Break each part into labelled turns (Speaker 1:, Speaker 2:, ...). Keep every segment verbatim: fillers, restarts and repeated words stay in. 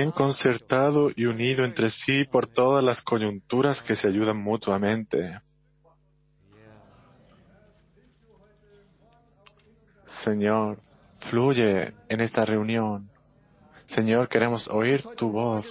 Speaker 1: bien concertado y unido entre sí por todas las coyunturas que se ayudan mutuamente. Señor, fluye en esta reunión. Señor, queremos oír tu voz.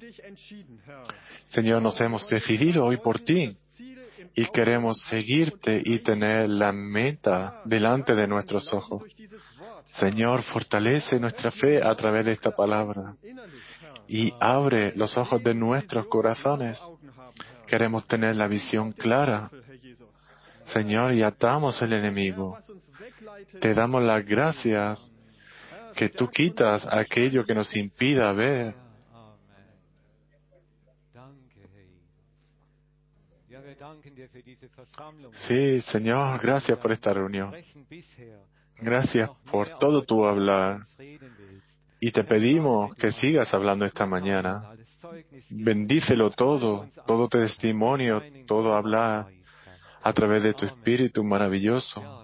Speaker 1: Señor, nos hemos decidido hoy por ti y queremos seguirte y tener la meta delante de nuestros ojos. Señor, fortalece nuestra fe a través de esta palabra y abre los ojos de nuestros corazones. Queremos tener la visión clara. Señor, y atamos al enemigo. Te damos las gracias que tú quitas aquello que nos impida ver. Sí, Señor, gracias por esta reunión. Gracias por todo tu hablar. Y te pedimos que sigas hablando esta mañana. Bendícelo todo, todo tu testimonio, todo hablar a través de tu Espíritu maravilloso.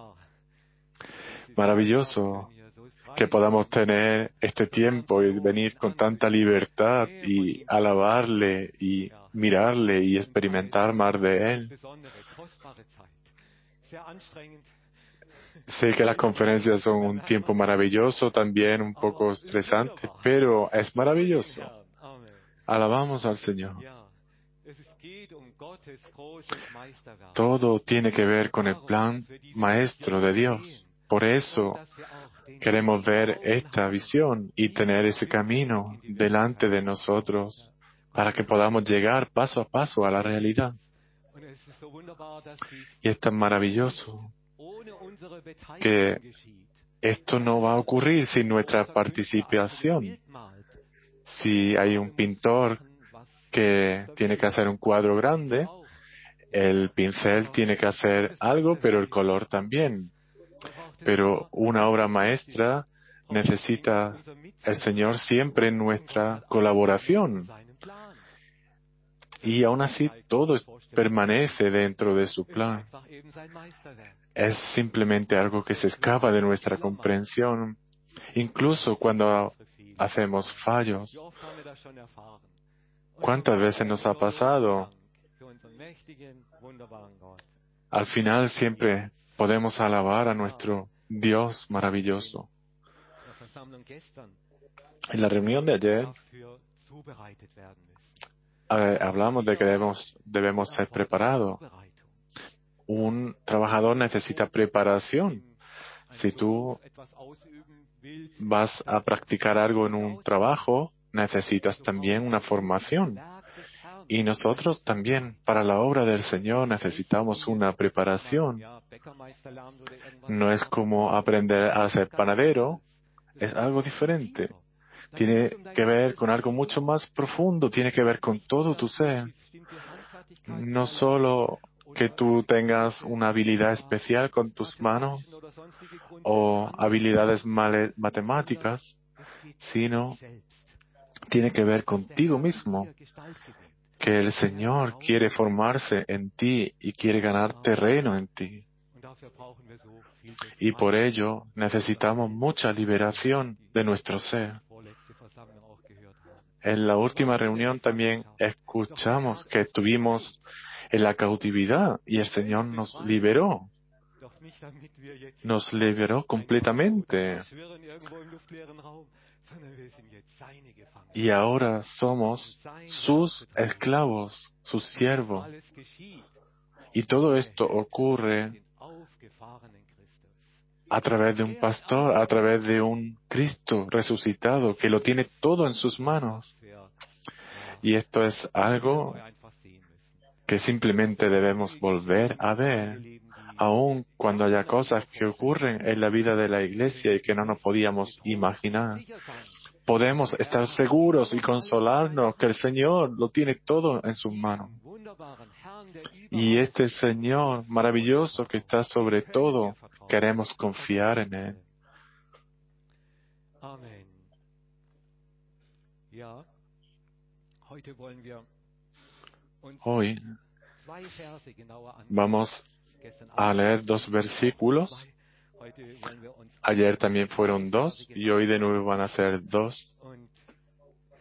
Speaker 1: Maravilloso que podamos tener este tiempo y venir con tanta libertad y alabarle y mirarle y experimentar más de Él. Sé que las conferencias son un tiempo maravilloso, también un poco estresante, pero es maravilloso. Alabamos al Señor. Todo tiene que ver con el plan maestro de Dios. Por eso queremos ver esta visión y tener ese camino delante de nosotros para que podamos llegar paso a paso a la realidad. Y es tan maravilloso que esto no va a ocurrir sin nuestra participación. Si hay un pintor que tiene que hacer un cuadro grande, el pincel tiene que hacer algo, pero el color también. Pero una obra maestra necesita el Señor siempre nuestra colaboración. Y aún así todo permanece dentro de su plan. Es simplemente algo que se escapa de nuestra comprensión, incluso cuando hacemos fallos. ¿Cuántas veces nos ha pasado? Al final siempre podemos alabar a nuestro Dios maravilloso. En la reunión de ayer eh, hablamos de que debemos, debemos ser preparados. Un trabajador necesita preparación. Si tú vas a practicar algo en un trabajo, necesitas también una formación. Y nosotros también, para la obra del Señor, necesitamos una preparación. No es como aprender a ser panadero, es algo diferente. Tiene que ver con algo mucho más profundo, tiene que ver con todo tu ser. No solo que tú tengas una habilidad especial con tus manos o habilidades male- matemáticas, sino tiene que ver contigo mismo, que el Señor quiere formarse en ti y quiere ganar terreno en ti. Y por ello necesitamos mucha liberación de nuestro ser. En la última reunión también escuchamos que estuvimos en la cautividad y el Señor nos liberó. Nos liberó completamente. Y ahora somos sus esclavos, sus siervos. Y todo esto ocurre a través de un pastor, a través de un Cristo resucitado que lo tiene todo en sus manos. Y esto es algo que simplemente debemos volver a ver, aun cuando haya cosas que ocurren en la vida de la Iglesia y que no nos podíamos imaginar. Podemos estar seguros y consolarnos que el Señor lo tiene todo en sus manos. Y este Señor maravilloso que está sobre todo, queremos confiar en Él. Hoy vamos a leer dos versículos. Ayer también fueron dos y hoy de nuevo van a ser dos.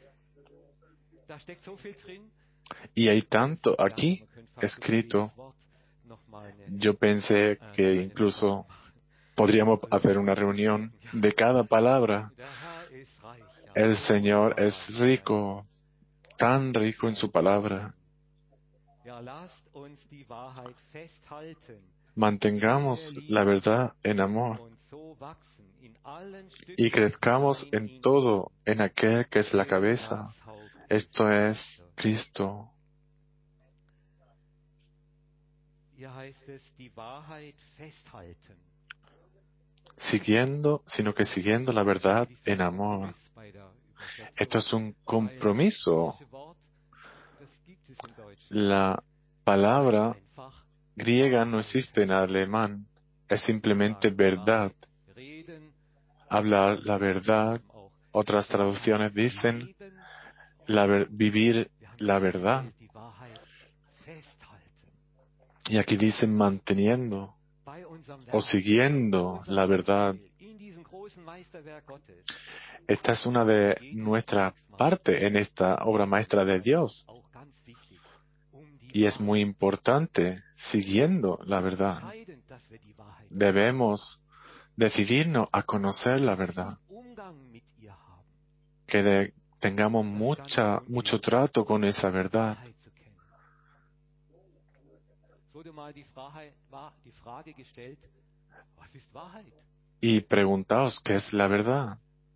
Speaker 1: Y hay tanto aquí escrito. Yo pensé que incluso podríamos hacer una reunión de cada palabra. El Señor es rico, tan rico en su palabra. Mantengamos la verdad en amor y crezcamos en todo en aquel que es la cabeza. Esto es Cristo. Siguiendo, sino que siguiendo la verdad en amor. Esto es un compromiso. La palabra griega no existe en alemán. Es simplemente verdad. Hablar la verdad. Otras traducciones dicen la ver- vivir la verdad. Y aquí dicen manteniendo o siguiendo la verdad. Esta es una de nuestras partes en esta obra maestra de Dios. Y es muy importante, siguiendo la verdad. Debemos decidirnos a conocer la verdad. Que de- tengamos mucha, mucho trato con esa verdad. Y preguntaos, ¿qué es la verdad?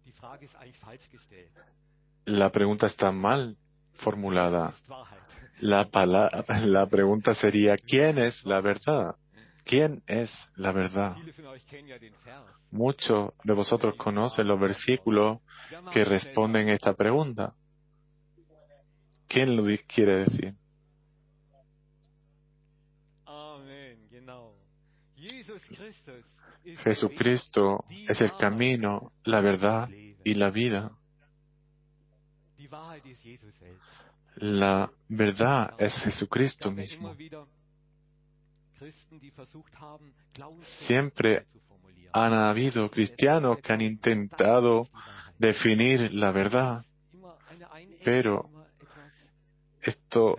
Speaker 1: La pregunta está mal formulada. La, pala- la pregunta sería, ¿quién es la verdad? ¿Quién es la verdad? Muchos de vosotros conocen los versículos que responden a esta pregunta. ¿Quién lo di- quiere decir? Jesucristo es el camino, la verdad y la vida. La verdad es Jesucristo mismo. Siempre han habido cristianos que han intentado definir la verdad, pero esto,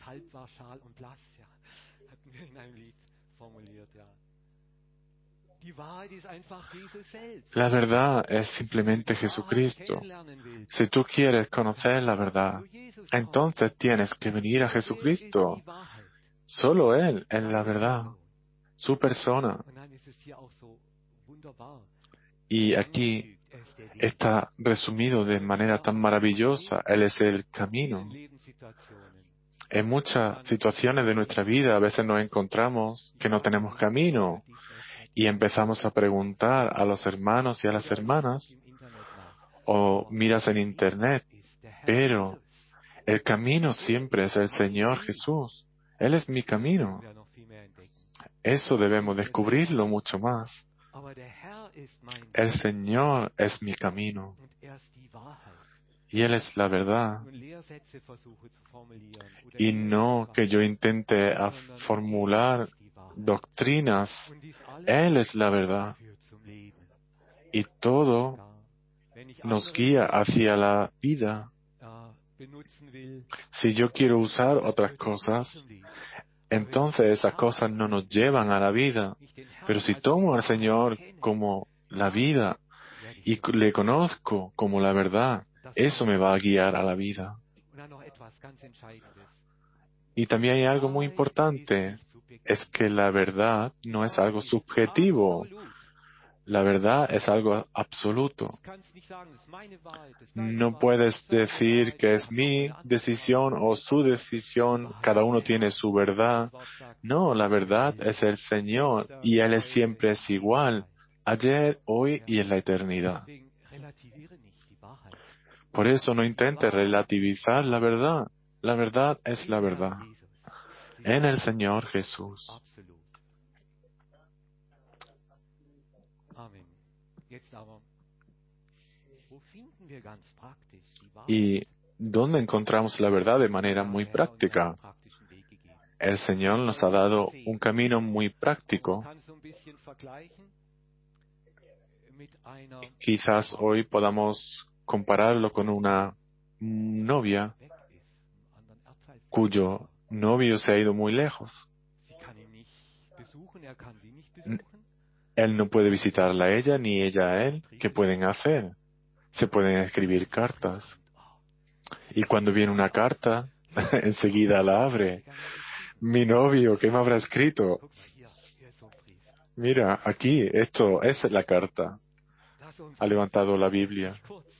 Speaker 1: la verdad es simplemente Jesucristo. Si tú quieres conocer la verdad, entonces tienes que venir a Jesucristo. Solo Él es la verdad, su persona. Y aquí está resumido de manera tan maravillosa. Él es el camino. En muchas situaciones de nuestra vida a veces nos encontramos que no tenemos camino y empezamos a preguntar a los hermanos y a las hermanas o miras en internet, pero el camino siempre es el Señor Jesús. Él es mi camino. Eso debemos descubrirlo mucho más. El Señor es mi camino y Él es la verdad. Y no que yo intente a formular doctrinas. Él es la verdad. Y todo nos guía hacia la vida. Si yo quiero usar otras cosas, entonces esas cosas no nos llevan a la vida. Pero si tomo al Señor como la vida y le conozco como la verdad, eso me va a guiar a la vida. Y también hay algo muy importante, es que la verdad no es algo subjetivo. La verdad es algo absoluto. No puedes decir que es mi decisión o su decisión, cada uno tiene su verdad. No, la verdad es el Señor y Él es siempre es igual, ayer, hoy y en la eternidad. Por eso no intentes relativizar la verdad. La verdad es la verdad. En el Señor Jesús. ¿Y dónde encontramos la verdad de manera muy práctica? El Señor nos ha dado un camino muy práctico. Quizás hoy podamos compararlo con una novia cuyo novio se ha ido muy lejos. Él no puede visitarla a ella, ni ella a él. ¿Qué pueden hacer? Se pueden escribir cartas. Y cuando viene una carta, enseguida la abre. Mi novio, ¿qué me habrá escrito? Mira, aquí, esto es la carta. Ha levantado la Biblia.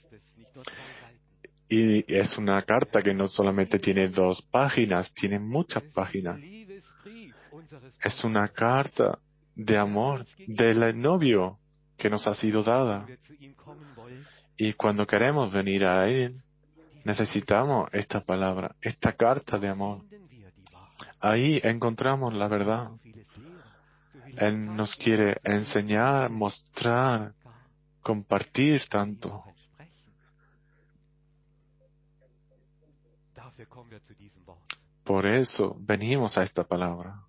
Speaker 1: Y es una carta que no solamente tiene dos páginas, tiene muchas páginas. Es una carta de amor del novio que nos ha sido dada. Y cuando queremos venir a Él, necesitamos esta palabra, esta carta de amor. Ahí encontramos la verdad. Él nos quiere enseñar, mostrar, compartir tanto. Por eso venimos a esta palabra.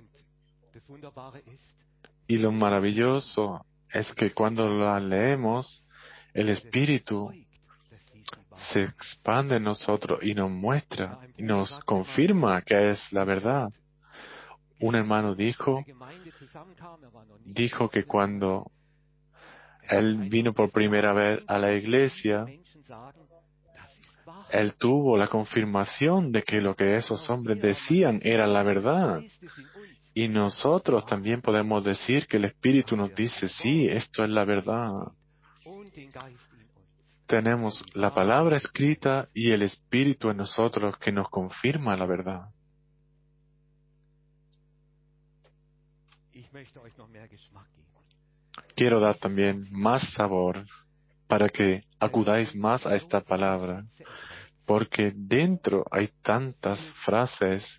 Speaker 1: Y lo maravilloso es que cuando la leemos, el Espíritu se expande en nosotros y nos muestra, y nos confirma que es la verdad. Un hermano dijo, dijo que cuando él vino por primera vez a la iglesia, él tuvo la confirmación de que lo que esos hombres decían era la verdad. Y nosotros también podemos decir que el Espíritu nos dice, sí, esto es la verdad. Tenemos la palabra escrita y el Espíritu en nosotros que nos confirma la verdad. Quiero dar también más sabor para que acudáis más a esta palabra, porque dentro hay tantas frases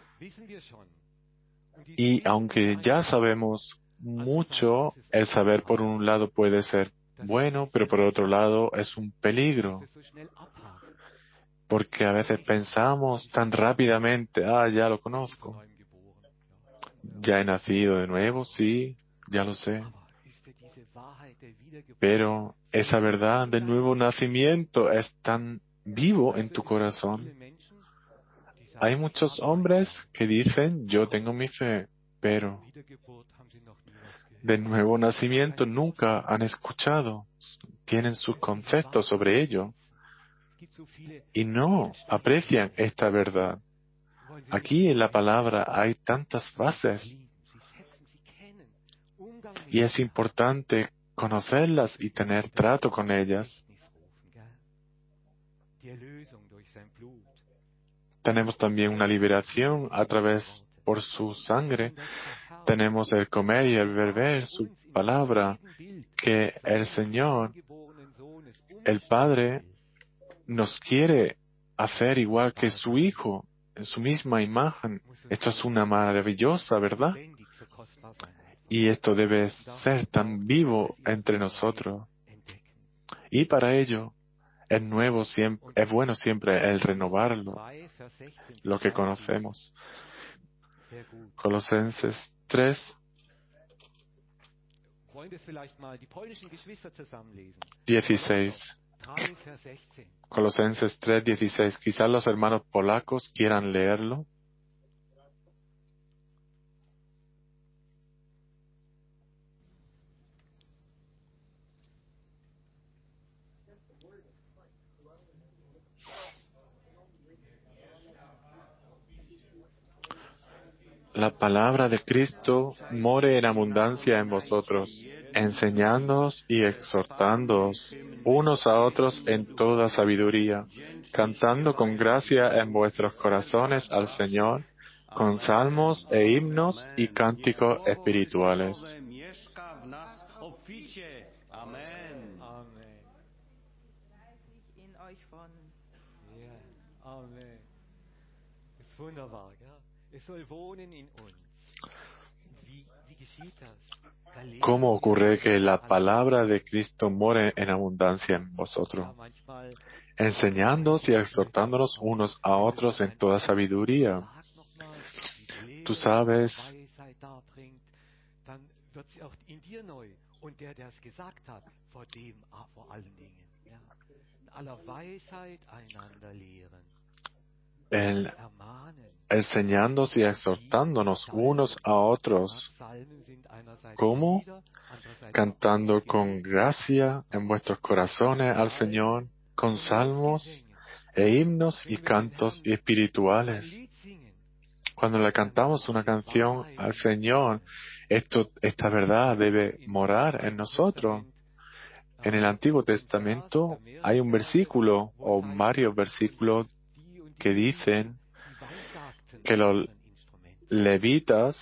Speaker 1: y aunque ya sabemos mucho, el saber por un lado puede ser bueno, pero por otro lado es un peligro. Porque a veces pensamos tan rápidamente, ah, ya lo conozco. Ya he nacido de nuevo, sí, ya lo sé. Pero esa verdad del nuevo nacimiento es tan vivo en tu corazón. Hay muchos hombres que dicen, yo tengo mi fe, pero del nuevo nacimiento nunca han escuchado, tienen sus conceptos sobre ello y no aprecian esta verdad. Aquí en la palabra hay tantas bases y es importante conocerlas y tener trato con ellas. Tenemos también una liberación a través por su sangre. Tenemos el comer y el beber, su palabra, que el Señor, el Padre, nos quiere hacer igual que su Hijo, en su misma imagen. Esto es una maravillosa verdad. Y esto debe ser tan vivo entre nosotros. Y para ello, es nuevo siempre, es bueno siempre el renovarlo, lo que conocemos. Colosenses tres, dieciséis. Colosenses tres, dieciséis. Quizás los hermanos polacos quieran leerlo. La palabra de Cristo more en abundancia en vosotros, enseñándoos y exhortándoos unos a otros en toda sabiduría, cantando con gracia en vuestros corazones al Señor, con salmos e himnos y cánticos espirituales.
Speaker 2: Amén.
Speaker 3: Amen. Ist wunderbar, ja? Es soll wohnen in uns. Wie, wie geschieht das? Da lesen
Speaker 1: ¿Cómo
Speaker 3: wir
Speaker 1: ocurre que la
Speaker 3: alle
Speaker 1: palabra de Cristo more en abundancia en vosotros,
Speaker 3: ja, manchmal
Speaker 1: enseñándoos y exhortándonos unos a otros en toda sabiduría?
Speaker 3: sag noch mal, die
Speaker 1: Tú
Speaker 3: Lehre,
Speaker 1: sabes,
Speaker 3: Weisheit darbringt, dann wird sie auch in dir neu. Und der, der es gesagt hat, vor dem vor allen Dingen, ja, in aller Weisheit einander lehren.
Speaker 1: Él
Speaker 3: ermahnen.
Speaker 1: enseñándonos y exhortándonos unos a otros.
Speaker 3: Psalmen sind einerseits
Speaker 1: ¿Cómo?
Speaker 3: Lieder, andererseits
Speaker 1: Cantando
Speaker 3: auch
Speaker 1: con
Speaker 3: Gebete,
Speaker 1: gracia en vuestros corazones al Señor, con salmos e himnos y cantos
Speaker 3: ein
Speaker 1: espirituales.
Speaker 3: Lied singen.
Speaker 1: Cuando le cantamos una canción al Señor, esto, esta verdad debe morar en nosotros. En el Antiguo Testamento hay un versículo o varios versículos que dicen que los levitas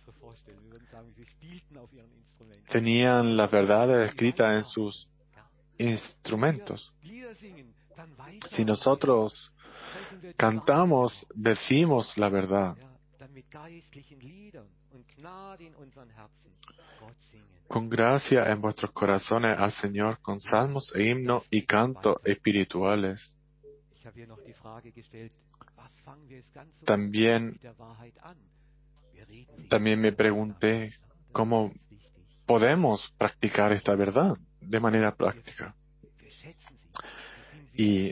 Speaker 1: tenían las verdades escritas en sus instrumentos. Si nosotros cantamos, decimos la verdad. Con gracia en vuestros corazones al Señor, con salmos e himnos y cantos espirituales. También, también me pregunté cómo podemos practicar esta verdad de manera práctica. Y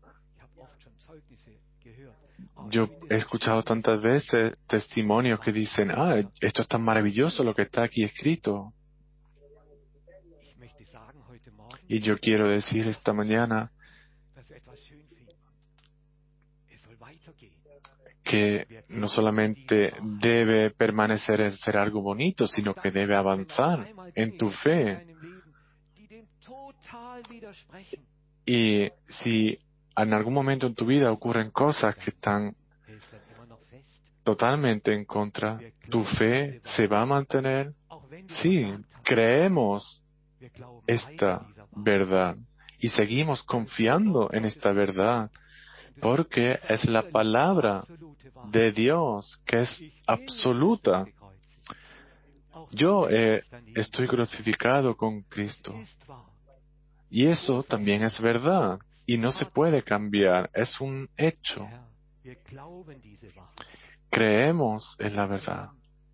Speaker 1: yo he escuchado tantas veces testimonios que dicen, ah, esto es tan maravilloso lo que está aquí escrito. Y yo quiero decir esta mañana que no solamente debe permanecer en ser algo bonito, sino que debe avanzar en tu fe. Y si en algún momento en tu vida ocurren cosas que están totalmente en contra, ¿tu fe se va a mantener? Sí, creemos esta verdad y seguimos confiando en esta verdad porque es la palabra de Dios que es absoluta. Yo eh, estoy crucificado con Cristo y eso también es verdad y no se puede cambiar, es un hecho. Creemos en la verdad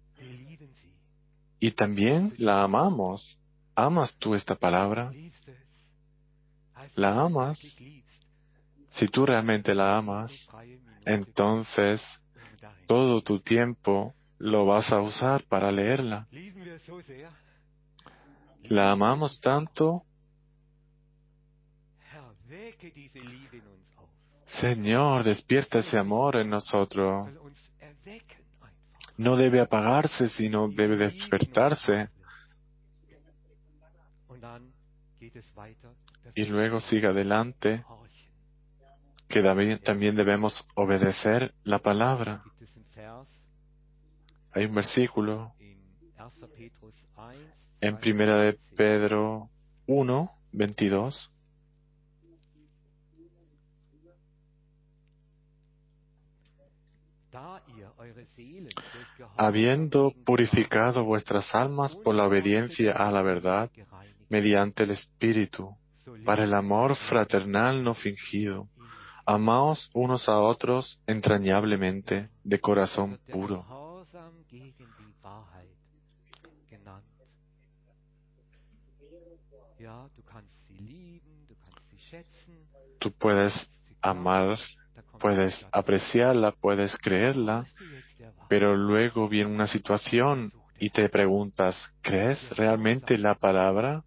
Speaker 1: y también la amamos. ¿Amas tú esta palabra? ¿La amas? Si tú realmente la amas, entonces todo tu tiempo lo vas a usar para leerla. ¿La amamos tanto? Señor, despierta ese amor en nosotros. No debe apagarse, sino debe despertarse. Y luego sigue adelante, que también debemos obedecer la palabra. Hay un versículo en Primera de Pedro uno, veintidós. Habiendo purificado vuestras almas por la obediencia a la verdad, mediante el Espíritu, para el amor fraternal no fingido, amaos unos a otros entrañablemente, de corazón puro. Tú puedes amar, puedes apreciarla, puedes creerla, pero luego viene una situación y te preguntas, ¿crees realmente la palabra?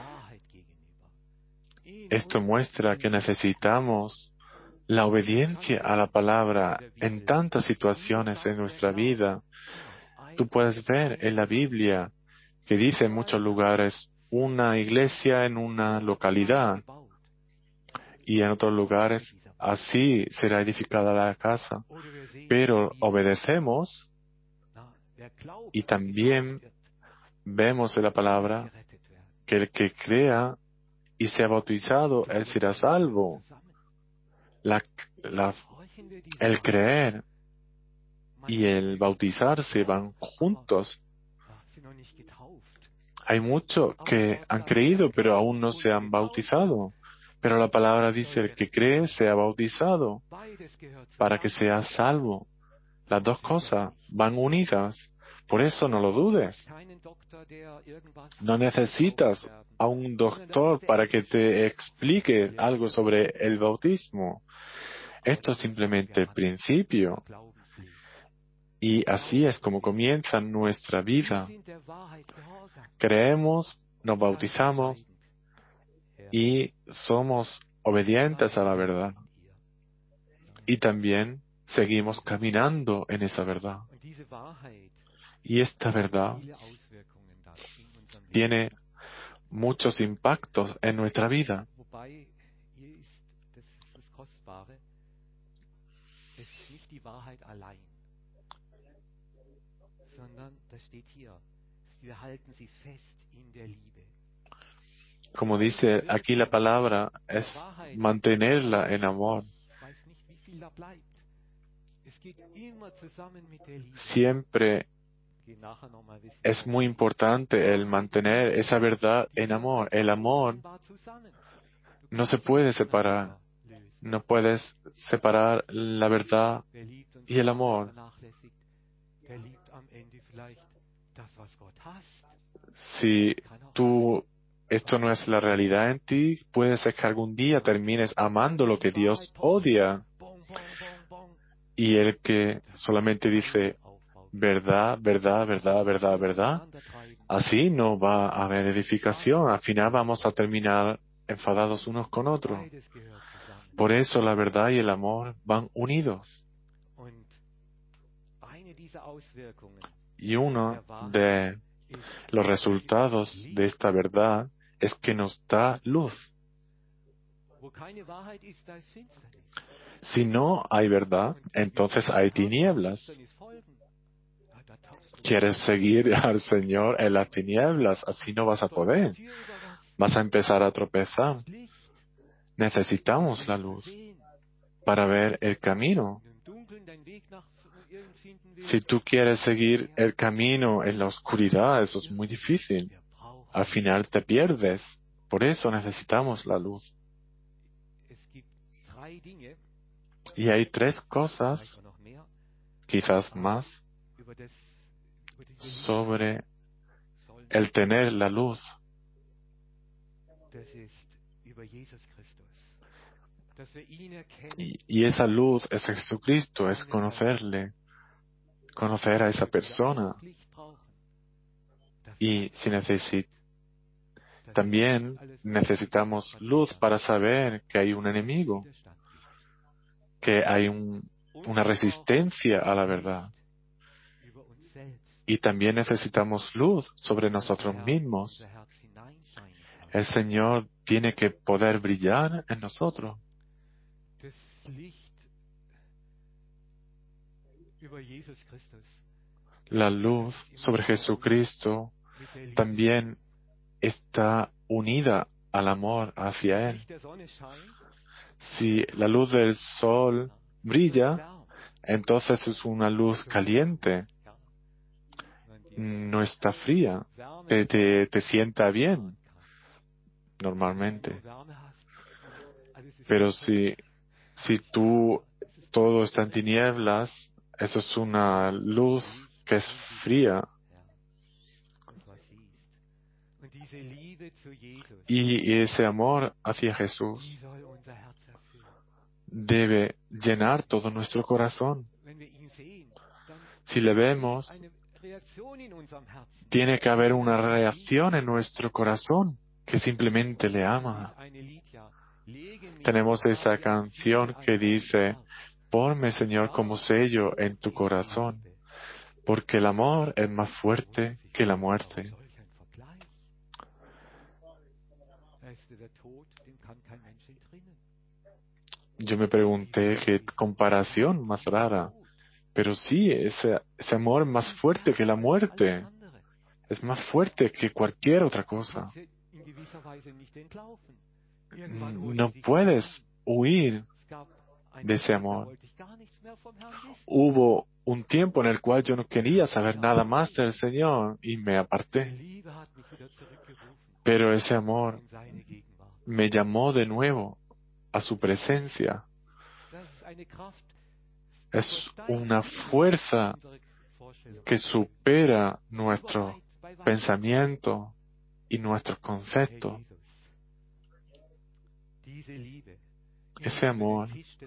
Speaker 1: Esto muestra que necesitamos la obediencia a la palabra en tantas situaciones en nuestra vida. Tú puedes ver en la Biblia que dice en muchos lugares una iglesia en una localidad y en otros lugares así será edificada la casa. Pero obedecemos y también vemos en la palabra que el que crea y sea bautizado, él será salvo. La, la, el creer y el bautizarse van juntos. Hay muchos que han creído, pero aún no se han bautizado. Pero la palabra dice, el que cree sea bautizado para que sea salvo. Las dos cosas van unidas. Por eso no lo dudes. No necesitas a un doctor para que te explique algo sobre el bautismo. Esto es simplemente el principio. Y así es como comienza nuestra vida. Creemos, nos bautizamos y somos obedientes a la verdad. Y también seguimos caminando en esa verdad. Y esta verdad tiene muchos impactos en nuestra vida. Como dice aquí la palabra, es mantenerla en amor. Siempre es muy importante el mantener esa verdad en amor. El amor no se puede separar. No puedes separar la verdad y el amor. Si tú, esto no es la realidad en ti, puede ser que algún día termines amando lo que Dios odia. Y el que solamente dice verdad, verdad, verdad, verdad, verdad, así no va a haber edificación. Al final vamos a terminar enfadados unos con otros. Por eso la verdad y el amor van unidos. Y uno de los resultados de esta verdad es que nos da luz. Si no hay verdad, entonces hay tinieblas. ¿Quieres seguir al Señor en las tinieblas? Así no vas a poder. Vas a empezar a tropezar. Necesitamos la luz para ver el camino. Si tú quieres seguir el camino en la oscuridad, eso es muy difícil. Al final te pierdes. Por eso necesitamos la luz. Y hay tres cosas, quizás más, sobre el tener la luz. Y, y esa luz es Jesucristo, es conocerle, conocer a esa persona. Y si necesitamos, también necesitamos luz para saber que hay un enemigo, que hay un, una resistencia a la verdad. Y también necesitamos luz sobre nosotros mismos. El Señor tiene que poder brillar en nosotros. La luz sobre Jesucristo también está unida al amor hacia Él. Si la luz del sol brilla, entonces es una luz caliente. No está fría. Te, te, te sienta bien, normalmente. Pero si, si tú todo está en tinieblas, eso es una luz que es fría. Y ese amor hacia Jesús debe llenar todo nuestro corazón. Si le vemos, tiene que haber una reacción en nuestro corazón que simplemente le ama. Tenemos esa canción que dice, ponme, Señor, como sello en tu corazón, porque el amor es más fuerte que la muerte. Yo me pregunté qué comparación más rara, pero sí, ese, ese amor es más fuerte que la muerte, es más fuerte que cualquier otra cosa. No puedes huir de ese amor. Hubo un tiempo en el cual yo no quería saber nada más del Señor y me aparté. Pero ese amor me llamó de nuevo a su presencia. Es una fuerza que supera nuestro pensamiento y nuestros conceptos. ese amor,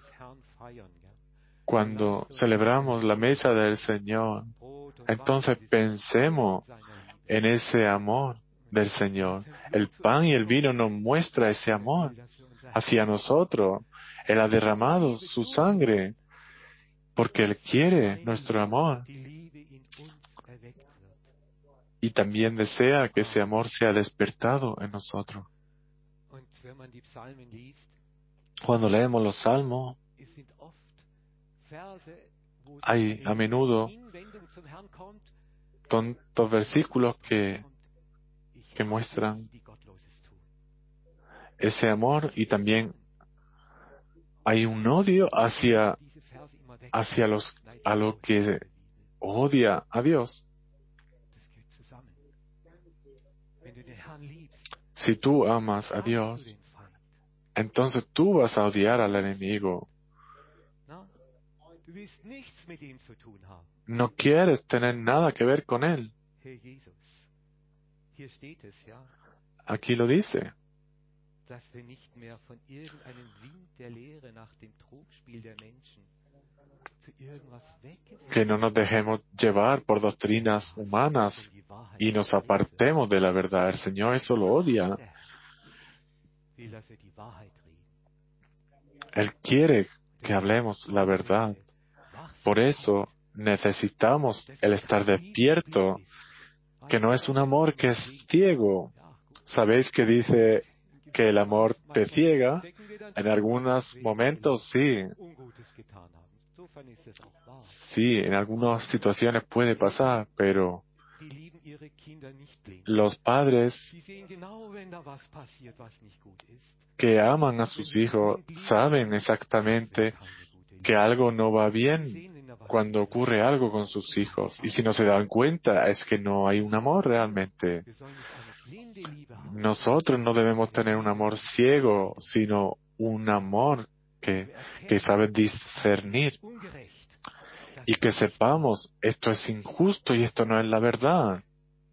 Speaker 1: cuando celebramos la mesa del Señor, entonces pensemos en ese amor del Señor. El pan y el vino nos muestra ese amor hacia nosotros. Él ha derramado su sangre porque Él quiere nuestro amor y también desea que ese amor sea despertado en nosotros. Cuando leemos los salmos, hay a menudo tontos versículos que, que muestran ese amor y también hay un odio hacia, hacia los, a lo que odia a Dios. Si tú amas a Dios, entonces tú vas a odiar al enemigo. No quieres tener nada que ver con él. Aquí lo dice. Que no nos dejemos llevar por doctrinas humanas y nos apartemos de la verdad. El Señor eso lo odia. Él quiere que hablemos la verdad. Por eso necesitamos el estar despierto, que no es un amor que es ciego. ¿Sabéis que dice que el amor te ciega? En algunos momentos sí. Sí, en algunas situaciones puede pasar, pero los padres que aman a sus hijos saben exactamente que algo no va bien cuando ocurre algo con sus hijos. Y si no se dan cuenta, es que no hay un amor realmente. Nosotros no debemos tener un amor ciego, sino un amor que, que sabe discernir y que sepamos esto es injusto y esto no es la verdad.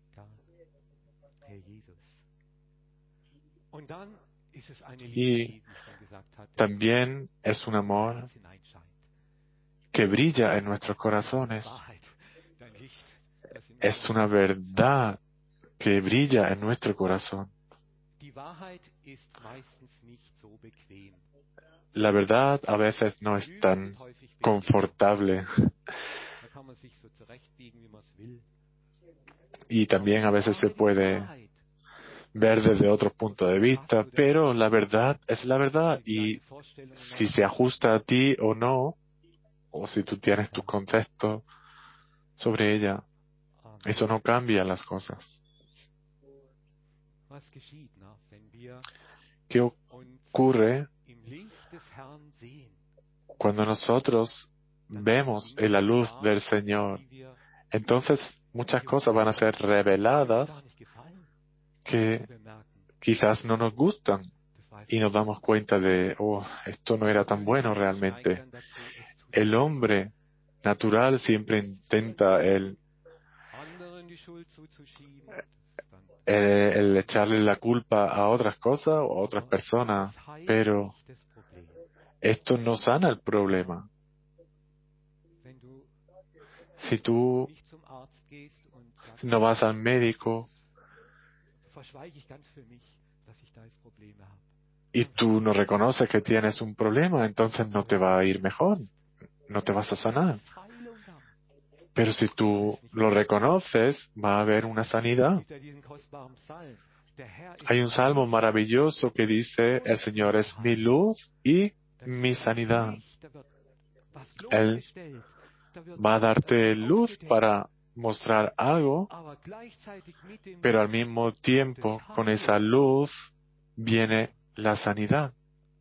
Speaker 1: Y también es un amor que brilla en nuestros corazones. Es una verdad que brilla en nuestro corazón. La verdad a veces no es tan confortable. Y también a veces se puede ver desde otro punto de vista, pero la verdad es la verdad y si se ajusta a ti o no, o si tú tienes tu concepto sobre ella, eso no cambia las cosas. ¿Qué ocurre cuando nosotros vemos en la luz del Señor? Entonces muchas cosas van a ser reveladas que quizás no nos gustan y nos damos cuenta de, oh, esto no era tan bueno realmente. El hombre natural siempre intenta el, el, el echarle la culpa a otras cosas o a otras personas, pero esto no sana el problema. Si tú no vas al médico y tú no reconoces que tienes un problema, entonces no te va a ir mejor, no te vas a sanar. Pero si tú lo reconoces, va a haber una sanidad. Hay un salmo maravilloso que dice, el Señor es mi luz y mi sanidad. Él va a darte luz para mostrar algo, pero al mismo tiempo con esa luz viene la sanidad.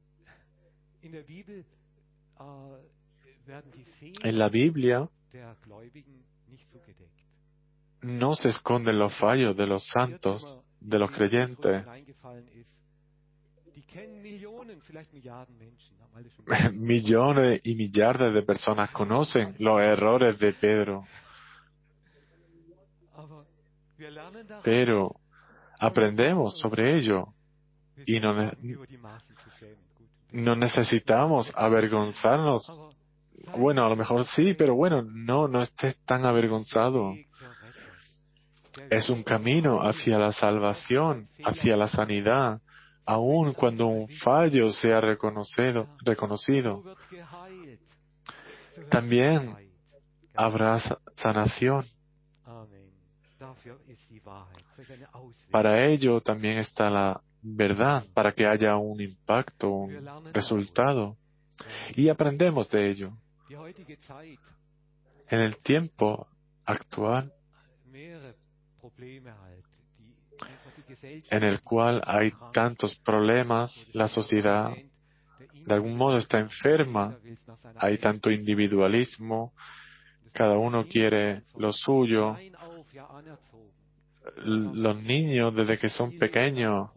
Speaker 1: En la Biblia no se esconden los fallos de los santos, de los creyentes. Millones y millardes de personas conocen los errores de Pedro, pero aprendemos sobre ello y no, No necesitamos avergonzarnos.
Speaker 3: Aber sei
Speaker 1: Bueno, a lo
Speaker 3: nicht
Speaker 1: mejor sí, pero bueno, no, no estés tan
Speaker 3: der
Speaker 1: avergonzado.
Speaker 3: Weg zur Rettung. Der
Speaker 1: Es un
Speaker 3: Weg zur
Speaker 1: camino
Speaker 3: Heilung,
Speaker 1: hacia la
Speaker 3: auch wenn ein
Speaker 1: salvación,
Speaker 3: Fehler
Speaker 1: hacia la sanidad, aun cuando un fallo sea reconocido, reconocido.
Speaker 3: so wird geheilt. So wird
Speaker 1: También
Speaker 3: befreit.
Speaker 1: habrá sa- sanación.
Speaker 3: Amen. Dafür ist die Wahrheit. Solch eine Auswirkung.
Speaker 1: Para ello también está la verdad, para que haya un impacto, un
Speaker 3: Wir lernen
Speaker 1: resultado.
Speaker 3: daraus.
Speaker 1: Y aprendemos de ello.
Speaker 3: Die heutige Zeit
Speaker 1: En el tiempo actual,
Speaker 3: mehrere Probleme halt, die einfach die Gesellschaft
Speaker 1: en el cual hay
Speaker 3: krank.
Speaker 1: tantos problemas, la sociedad de algún modo está enferma, hay tanto individualismo, cada uno quiere lo suyo. L- Los niños, desde que son pequeños,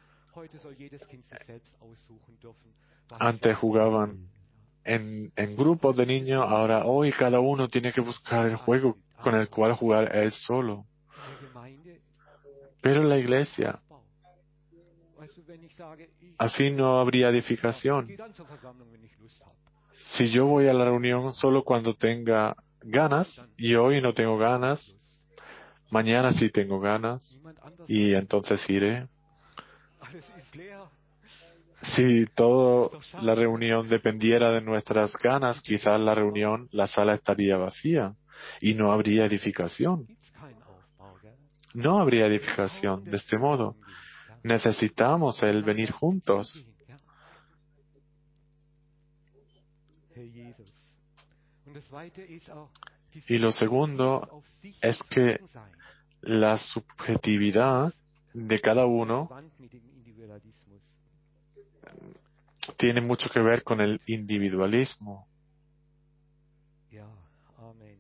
Speaker 1: antes jugaban en, en grupos de niños, ahora hoy cada uno tiene que buscar el juego con el cual jugar él solo. Pero en la iglesia, así no habría edificación. Si yo voy a la reunión solo cuando tenga ganas, y hoy no tengo ganas, mañana sí tengo ganas, y entonces iré. Si toda la reunión dependiera de nuestras ganas, quizás la reunión, la sala estaría vacía y no habría edificación. No habría edificación. De este modo, necesitamos el venir juntos. Y lo segundo es que la subjetividad de cada uno tiene mucho que ver con el individualismo.
Speaker 3: Ja, Amen.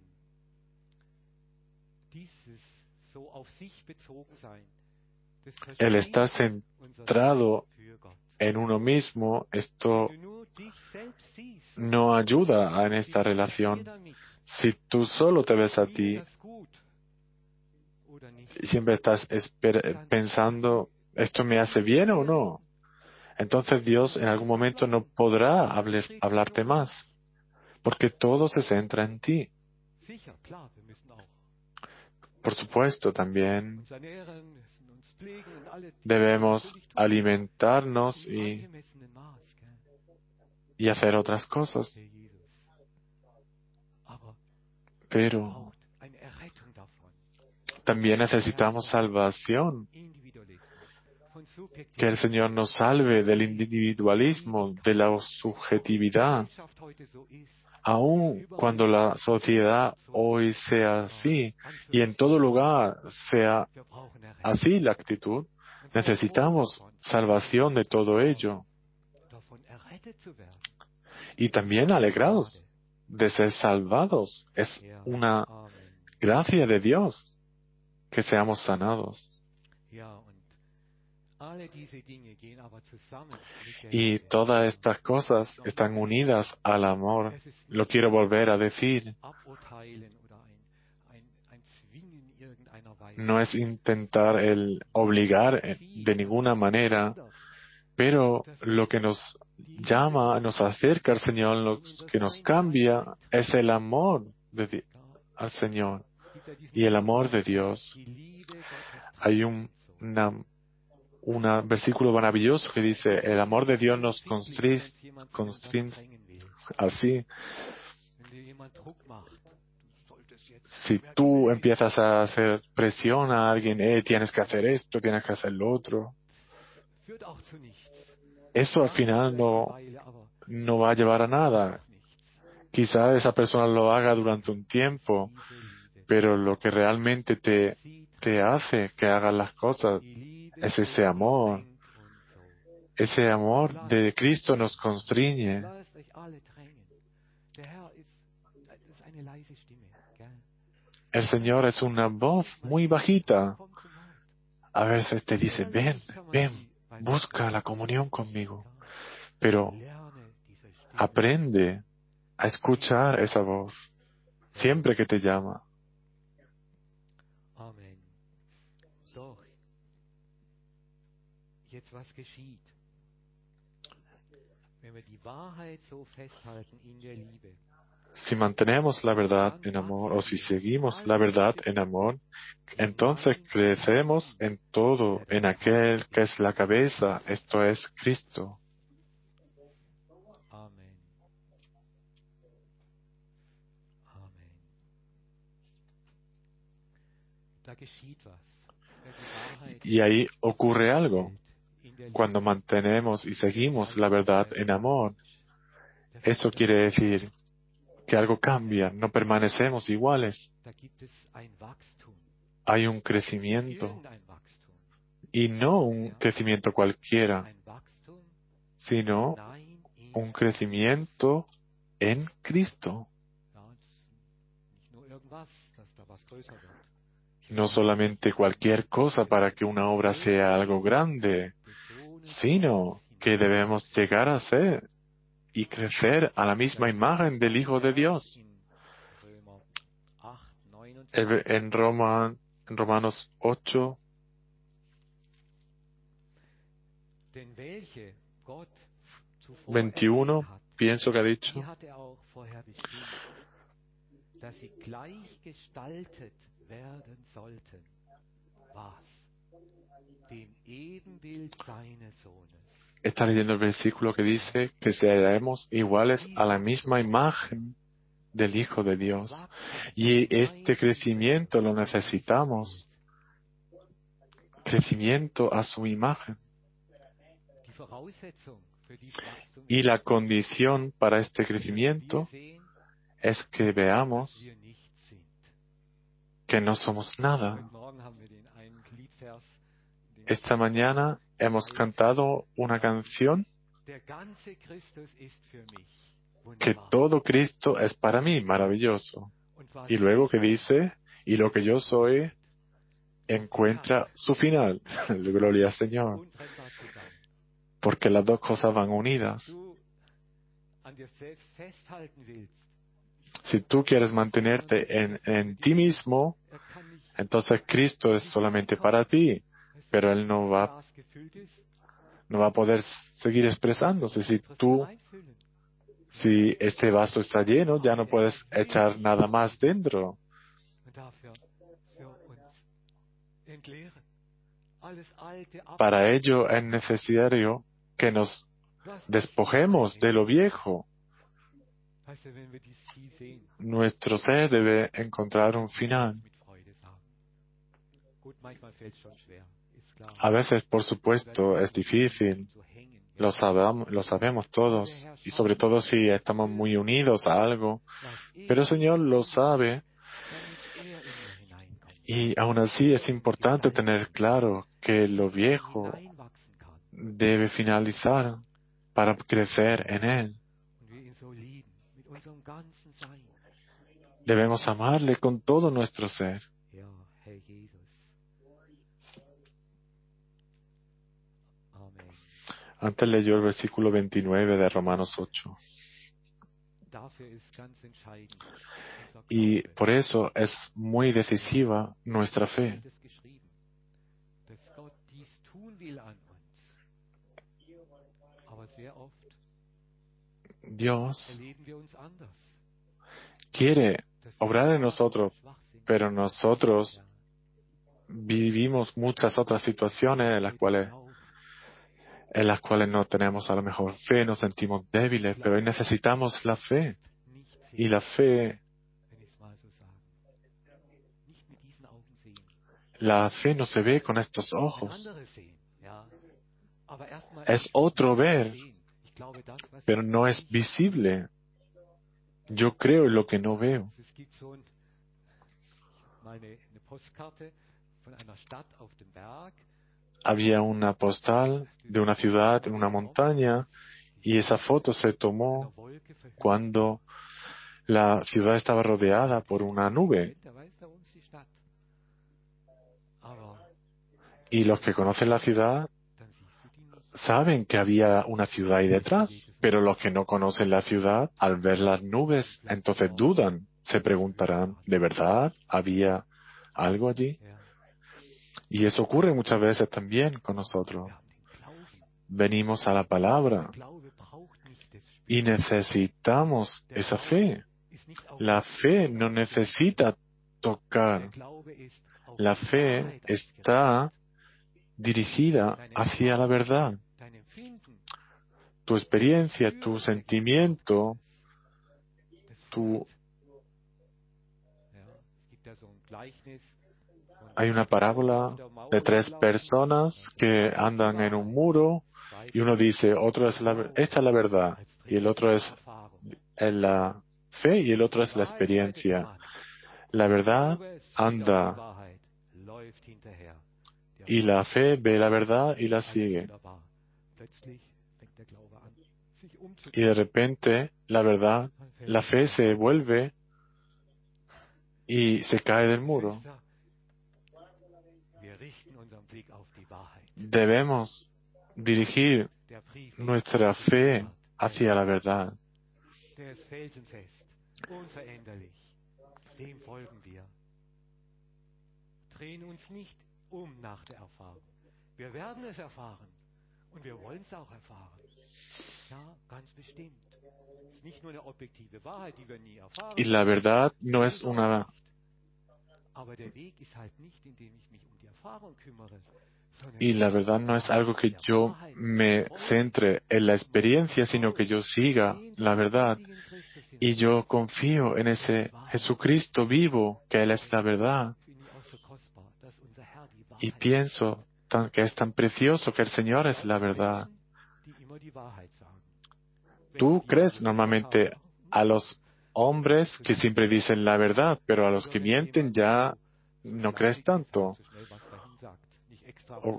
Speaker 3: Dieses so auf sich bezogen sein, das
Speaker 1: El
Speaker 3: verschließt
Speaker 1: estar
Speaker 3: unser
Speaker 1: centrado
Speaker 3: Sein für Gott.
Speaker 1: en uno mismo, esto
Speaker 3: Wenn du nur dich selbst siehst,
Speaker 1: no ayuda en esta
Speaker 3: wie
Speaker 1: relación.
Speaker 3: jeder mich,
Speaker 1: Si tú solo te ves a
Speaker 3: mir
Speaker 1: ti
Speaker 3: das gut oder nicht,
Speaker 1: y siempre estás esper- pensando, ¿esto me hace bien o no? Entonces Dios en algún momento no podrá hablar- hablarte más, porque todo se centra en ti.
Speaker 3: sicher, klar, wir müssen auch
Speaker 1: Por supuesto, también
Speaker 3: uns ernähren, müssen uns pflegen und alle Dinge
Speaker 1: debemos
Speaker 3: natürlich tun,
Speaker 1: alimentarnos
Speaker 3: im
Speaker 1: y,
Speaker 3: angemessenen Maß, gell?
Speaker 1: y hacer otras cosas,
Speaker 3: Herr Jesus. Aber
Speaker 1: pero
Speaker 3: braucht eine Errettung davon.
Speaker 1: también necesitamos salvación,
Speaker 3: Individualismus, von
Speaker 1: que el
Speaker 3: Subjektivität.
Speaker 1: Señor nos salve del individualismo, de la subjetividad.
Speaker 3: Gesellschaft heute so ist,
Speaker 1: Aun cuando la sociedad hoy sea así y en todo lugar sea
Speaker 3: wir brauchen Errettung.
Speaker 1: así la actitud, necesitamos salvación de todo ello
Speaker 3: Davon errettet zu werden.
Speaker 1: y también alegrados de ser salvados. Es
Speaker 3: Ja,
Speaker 1: una
Speaker 3: Amen.
Speaker 1: gracia de Dios que seamos sanados.
Speaker 3: Ja, und alle diese Dinge gehen aber zusammen mit der
Speaker 1: Y
Speaker 3: Liebe.
Speaker 1: todas estas cosas están unidas al amor.
Speaker 3: Es ist
Speaker 1: Lo
Speaker 3: nicht
Speaker 1: quiero volver a decir.
Speaker 3: aburteilen oder ein, ein, ein Zwingen irgendeiner Weise.
Speaker 1: No es intentar el obligar eh, de ninguna manera, pero lo que nos llama, nos acerca al Señor, lo que nos cambia, es el amor de Di- al Señor
Speaker 3: Es gibt ja diesen
Speaker 1: y el amor de Dios.
Speaker 3: die Liebe Gottes
Speaker 1: Hay un una, una versículo maravilloso que dice, el amor de Dios nos constri- constringe así.
Speaker 3: Wenn dir jemand Druck macht, du solltest jetzt
Speaker 1: Si
Speaker 3: mehr
Speaker 1: tú
Speaker 3: Gebet,
Speaker 1: empiezas a hacer presión a alguien, eh, tienes que hacer esto, tienes que hacer lo otro,
Speaker 3: führt auch zu nichts.
Speaker 1: eso al
Speaker 3: Ja,
Speaker 1: final
Speaker 3: vielleicht
Speaker 1: no,
Speaker 3: eine Weile, aber
Speaker 1: no va a llevar a nada.
Speaker 3: auch nichts.
Speaker 1: Quizá esa persona lo haga durante un tiempo,
Speaker 3: Diese Liebe.
Speaker 1: pero lo que realmente te,
Speaker 3: Sie
Speaker 1: te hace que hagas las cosas
Speaker 3: die Liebe
Speaker 1: es ese
Speaker 3: Christi
Speaker 1: amor.
Speaker 3: drängt uns so.
Speaker 1: Ese amor de Cristo nos constriñe.
Speaker 3: Lasst euch alle drängen. Der Herr ist, das ist eine leise Stimme. Gell?
Speaker 1: El Señor es una voz muy bajita.
Speaker 3: Komm zum Wort.
Speaker 1: A veces te dice,
Speaker 3: Sehr
Speaker 1: ven,
Speaker 3: leicht kann man
Speaker 1: ven,
Speaker 3: sie bei sich
Speaker 1: busca la
Speaker 3: beobachten.
Speaker 1: comunión conmigo.
Speaker 3: Ja.
Speaker 1: Pero
Speaker 3: Lerne diese Stimme.
Speaker 1: aprende a escuchar esa voz siempre que te llama.
Speaker 3: Amen. Doch, jetzt was geschieht. wenn wir die Wahrheit so festhalten in der Liebe,
Speaker 1: Si mantenemos la verdad en amor o si seguimos la verdad en amor, entonces crecemos en todo, en aquel que es la cabeza, esto es Cristo.
Speaker 3: Amen. Amen. Da geschieht was. Wer die Wahrheit
Speaker 1: Y ahí ocurre algo.
Speaker 3: hält in der
Speaker 1: Cuando
Speaker 3: Liebe,
Speaker 1: mantenemos y
Speaker 3: der
Speaker 1: seguimos
Speaker 3: bleibt
Speaker 1: la verdad
Speaker 3: der
Speaker 1: en amor,
Speaker 3: Mensch. Der
Speaker 1: eso
Speaker 3: verändert
Speaker 1: quiere
Speaker 3: sich.
Speaker 1: decir que algo cambia, no permanecemos iguales.
Speaker 3: Da gibt es ein Wachstum.
Speaker 1: Hay un
Speaker 3: Nicht
Speaker 1: crecimiento,
Speaker 3: irgendein Wachstum.
Speaker 1: y no un crecimiento cualquiera,
Speaker 3: Ein Wachstum
Speaker 1: sino
Speaker 3: hinein in
Speaker 1: un crecimiento en Cristo.
Speaker 3: Ja, das ist nicht nur irgendwas, dass da was größer wird.
Speaker 1: No solamente cualquier cosa para que una obra sea algo grande,
Speaker 3: Des Sohnes
Speaker 1: sino
Speaker 3: Gottes
Speaker 1: que
Speaker 3: hinein.
Speaker 1: debemos llegar a ser y crecer a la misma imagen del Hijo de Dios.
Speaker 3: In Römer acht,
Speaker 1: El-
Speaker 3: neunundzwanzig.
Speaker 1: En, Roma, en Romanos ocho,
Speaker 3: Denn welche Gott zuvor
Speaker 1: veintiuno,
Speaker 3: ersehen hat,
Speaker 1: pienso que ha
Speaker 3: die
Speaker 1: dicho,
Speaker 3: hat er auch vorher bestimmt, dass sie gleich gestaltet werden sollten. Was? Dem Ebenbild seines Sohnes.
Speaker 1: está leyendo el versículo que dice que seremos iguales a la misma imagen del Hijo de Dios. Y este crecimiento lo necesitamos, crecimiento a su imagen.
Speaker 3: Die Voraussetzung für dieses Wachstum
Speaker 1: Y
Speaker 3: ist,
Speaker 1: la condición para este
Speaker 3: dass wir
Speaker 1: crecimiento
Speaker 3: sehen,
Speaker 1: es que
Speaker 3: dass
Speaker 1: veamos
Speaker 3: wir nichts sind.
Speaker 1: que no somos nada.
Speaker 3: Heute Morgen haben wir den einen Liedvers, den
Speaker 1: Esta mañana hemos cantado una canción
Speaker 3: Der ganze Christus ist für mich
Speaker 1: que
Speaker 3: wunderbar.
Speaker 1: todo Cristo es para mí maravilloso.
Speaker 3: Und was
Speaker 1: Y luego
Speaker 3: ich
Speaker 1: que
Speaker 3: bin,
Speaker 1: dice, y lo que yo soy encuentra su final. Gloria al Señor.
Speaker 3: untrennbar zusammen.
Speaker 1: Porque las dos cosas van unidas.
Speaker 3: Du an dir selbst festhalten willst,
Speaker 1: Si tú quieres mantenerte en, en ti mismo,
Speaker 3: er kann nicht,
Speaker 1: entonces Cristo es solamente para ti, pero Él no va,
Speaker 3: Glas gefüllt ist,
Speaker 1: no va a poder seguir expresándose. Si
Speaker 3: etwas
Speaker 1: tú,
Speaker 3: reinfüllen.
Speaker 1: si este vaso está lleno, ya no puedes echar nada más dentro.
Speaker 3: Und dafür für uns entleeren. Alles Alte ab.
Speaker 1: Para ello es necesario que nos
Speaker 3: Was
Speaker 1: despojemos de lo viejo.
Speaker 3: Weißt du, wenn wir dieses Ziel sehen,
Speaker 1: Nuestro ser debe encontrar un final.
Speaker 3: mit Freude sagen. Gut, manchmal fällt es schon schwer, ist klar.
Speaker 1: A veces, por supuesto, es difícil.
Speaker 3: So hängen, ja.
Speaker 1: Lo sabemos, lo sabemos todos. Y sobre todo si estamos muy unidos a algo.
Speaker 3: Was
Speaker 1: Pero el
Speaker 3: er
Speaker 1: Señor lo sabe.
Speaker 3: damit er in mir hineinkommt.
Speaker 1: Y aún así es importante tener claro que lo viejo
Speaker 3: Hineinwachsen kann.
Speaker 1: debe finalizar para crecer en Él.
Speaker 3: Und wir ihn so lieben, mit unserem ganzen Sein.
Speaker 1: Debemos amarle con todo nuestro ser.
Speaker 3: Ja, Herr Jesus. Amen.
Speaker 1: Antes leyó el versículo veintinueve de Romanos ocho.
Speaker 3: Dafür ist ganz entscheidend unser
Speaker 1: Y
Speaker 3: Glaube.
Speaker 1: por eso es muy decisiva nuestra fe.
Speaker 3: Steht es geschrieben, dass Gott dies tun will an uns. Aber sehr oft
Speaker 1: Dios
Speaker 3: erleben wir uns anders.
Speaker 1: quiere
Speaker 3: Dass
Speaker 1: obrar en
Speaker 3: wir
Speaker 1: nosotros,
Speaker 3: schwach sind.
Speaker 1: pero nosotros
Speaker 3: Ja.
Speaker 1: vivimos muchas otras situaciones en las cuales en las cuales no tenemos a lo mejor fe, nos sentimos débiles, pero hoy necesitamos la fe.
Speaker 3: Nicht
Speaker 1: Y
Speaker 3: sehen,
Speaker 1: la fe,
Speaker 3: wenn ich es mal so sage. Nicht mit diesen Augen sehen.
Speaker 1: la fe no se ve con estos
Speaker 3: Ein
Speaker 1: ojos.
Speaker 3: anderes sehen, ja. Aber erstmal
Speaker 1: Es otro ver,
Speaker 3: sehen. Ich glaube, das, was
Speaker 1: pero
Speaker 3: ich
Speaker 1: no es
Speaker 3: nicht
Speaker 1: visible. Yo creo en lo que no veo.
Speaker 3: Es gibt so ein, mal eine, eine Postkarte von einer Stadt auf dem Berg.
Speaker 1: Había una postal de una ciudad en una montaña y esa foto se tomó
Speaker 3: Einer Wolke verhüllt.
Speaker 1: cuando la ciudad estaba rodeada por una nube.
Speaker 3: Da weiß, da oben ist die Stadt. Aber
Speaker 1: Y los que conocen la ciudad
Speaker 3: dann siehst du die nicht.
Speaker 1: saben que había una ciudad ahí detrás, pero los que no conocen la ciudad, al ver las nubes, entonces dudan, se preguntarán, ¿de verdad había algo allí?
Speaker 3: Ja.
Speaker 1: Y eso ocurre muchas veces también con nosotros.
Speaker 3: Wir haben den Glauben.
Speaker 1: Venimos a la palabra.
Speaker 3: Der Glaube braucht nicht
Speaker 1: Y necesitamos esa fe. La fe no necesita tocar. La fe está dirigida hacia la verdad. Tu experiencia, tu sentimiento, tu... Hay una parábola de tres personas que andan en un muro y uno dice, otro es la, esta es la verdad, y el otro es la fe y el otro es la experiencia. La verdad anda y la fe ve la verdad y la sigue. Y de repente la verdad, la fe se vuelve y se cae del muro. Debemos dirigir nuestra fe hacia la verdad. Y la verdad no es una Y la verdad no es algo que yo me centre en la experiencia, sino que yo siga la verdad. Y yo confío en ese Jesucristo vivo, que Él es la verdad. Y pienso tan, que es tan precioso que el Señor es la verdad. Tú crees normalmente a los hombres que siempre dicen la verdad, pero a los que mienten ya no crees tanto. O,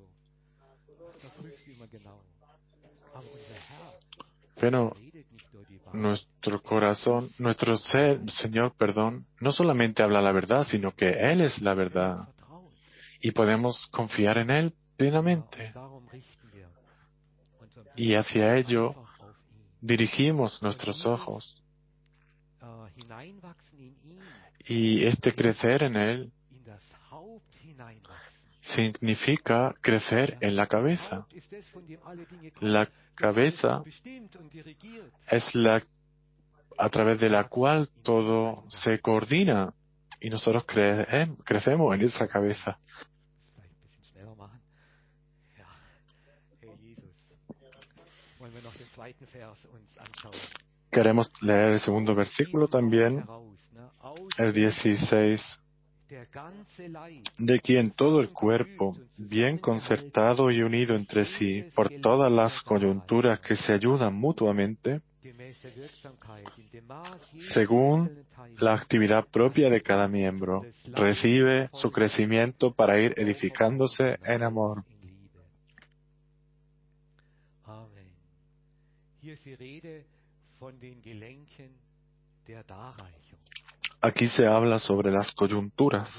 Speaker 1: pero nuestro corazón, nuestro ser, Señor, perdón, no solamente habla la verdad, sino que Él es la verdad. Y podemos confiar en Él plenamente. Y hacia ello dirigimos nuestros ojos. Y este crecer en Él significa crecer en la cabeza. La cabeza es la a través de la cual todo se coordina y nosotros cre- crecemos en esa cabeza. Queremos leer el segundo versículo también, el dieciséis. De quien todo el cuerpo, bien concertado y unido entre sí por todas las coyunturas que se ayudan mutuamente, según la actividad propia de cada miembro, recibe su crecimiento para ir edificándose en amor. Aquí se habla sobre las coyunturas.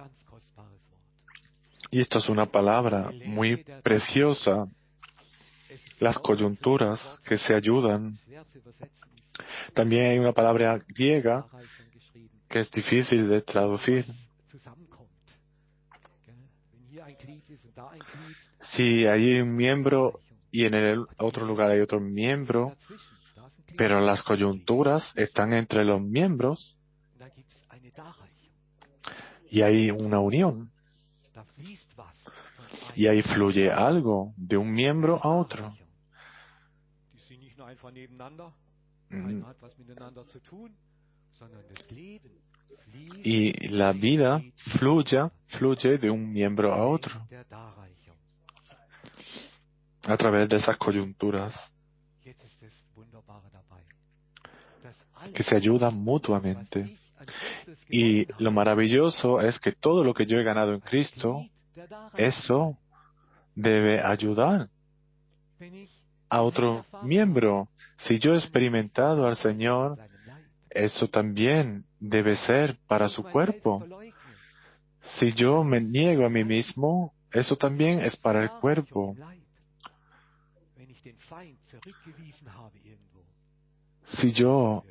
Speaker 1: Y esto es una palabra muy preciosa. Las coyunturas que se ayudan. También hay una palabra griega que es difícil de traducir. Si hay un miembro y en el otro lugar hay otro miembro, pero las coyunturas están entre los miembros y hay una unión. Y ahí fluye algo de un miembro a otro. Mm. Y la vida fluye, fluye de un miembro a otro a través de esas coyunturas que se ayudan mutuamente. Y lo maravilloso es que todo lo que yo he ganado en Cristo, eso debe ayudar a otro miembro. Si yo he experimentado al Señor, eso también debe ser para su cuerpo. Si yo me niego a mí mismo, eso también es para el cuerpo. Si yo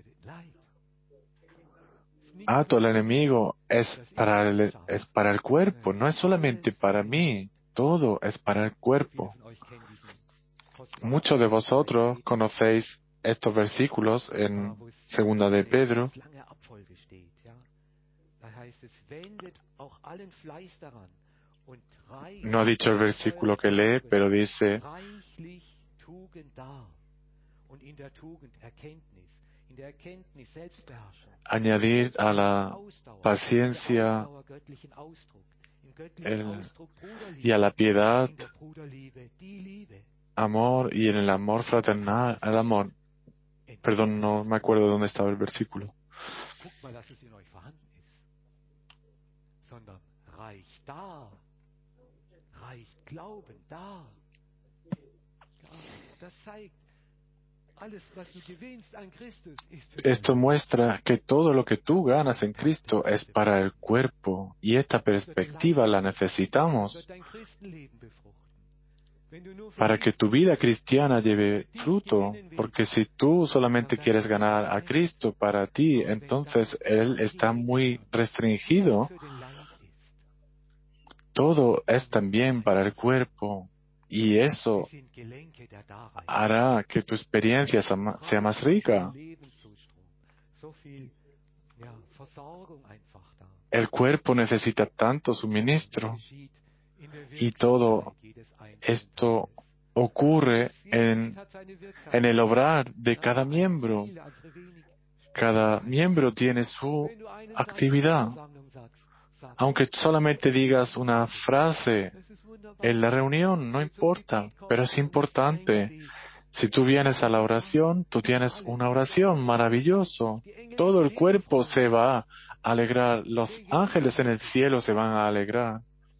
Speaker 1: ato al enemigo, es para el, es para el cuerpo, no es solamente para mí, todo es para el cuerpo. Muchos de vosotros conocéis estos versículos en
Speaker 3: da wo es
Speaker 1: Segunda de
Speaker 3: eine
Speaker 1: Pedro,
Speaker 3: ganz lange Abfolge steht, ja. Da heißt es, wendet auch allen Fleiß daran und reicht
Speaker 1: no ha dicho el
Speaker 3: in
Speaker 1: versículo
Speaker 3: eurem
Speaker 1: que lee,
Speaker 3: Glauben
Speaker 1: pero dice
Speaker 3: reichlich Tugend dar und in der Tugend Erkenntnis, in der Erkenntnis Selbstbeherrschung,
Speaker 1: añadir a la
Speaker 3: Ausdauer, in der
Speaker 1: paciencia
Speaker 3: Ausdauer göttlichen Ausdruck, im göttlichen
Speaker 1: el-
Speaker 3: Ausdruck
Speaker 1: y a
Speaker 3: Bruderliebe,
Speaker 1: la piedad,
Speaker 3: in der Bruderliebe die Liebe.
Speaker 1: amor, y en el amor fraternal, el amor. Perdón, no me acuerdo dónde estaba el versículo.
Speaker 3: Guckt mal, dass es in euch vorhanden ist, sondern reicht da, reicht Glauben da. Ja, das zeigt, alles, was du gewinnst an Christus, ist für
Speaker 1: Esto
Speaker 3: den Leib.
Speaker 1: muestra que todo lo que tú ganas en Cristo es para el cuerpo, y esta perspectiva la
Speaker 3: Es
Speaker 1: necesitamos
Speaker 3: wird dein Christenleben befruchten. Wenn du nur für
Speaker 1: para
Speaker 3: dich
Speaker 1: que tu vida cristiana lleve fruto,
Speaker 3: gewinnen willst,
Speaker 1: porque si tú solamente quieres ganar a Cristo para ti, entonces Él está muy restringido.
Speaker 3: für den Leib ist.
Speaker 1: Todo es también para el cuerpo, y eso
Speaker 3: Wir sind Gelenke der Darreichung.
Speaker 1: hará que tu experiencia sea ma- sea más rica.
Speaker 3: Lebenszustrom. So viel, ja, Versorgung einfach da.
Speaker 1: El cuerpo necesita tanto suministro,
Speaker 3: Geschieht in der
Speaker 1: y todo
Speaker 3: Wirksamkeit jedes einzelnen
Speaker 1: esto
Speaker 3: Tages.
Speaker 1: ocurre
Speaker 3: Jedes
Speaker 1: en,
Speaker 3: Glied hat seine Wirksamkeit.
Speaker 1: en el obrar de
Speaker 3: Ja,
Speaker 1: cada
Speaker 3: eine
Speaker 1: miembro.
Speaker 3: viele, andere wenig.
Speaker 1: Cada miembro tiene su
Speaker 3: Wenn du einen Satz in der
Speaker 1: actividad.
Speaker 3: Versammlung sagst, sagst,
Speaker 1: Aunque solamente digas una frase
Speaker 3: das ist wunderbar.
Speaker 1: en la reunión, no importa, pero es importante. Si tú vienes a la oración, tú tienes una oración maravilloso. Todo el cuerpo se va a alegrar. Los ángeles en el cielo se van a alegrar.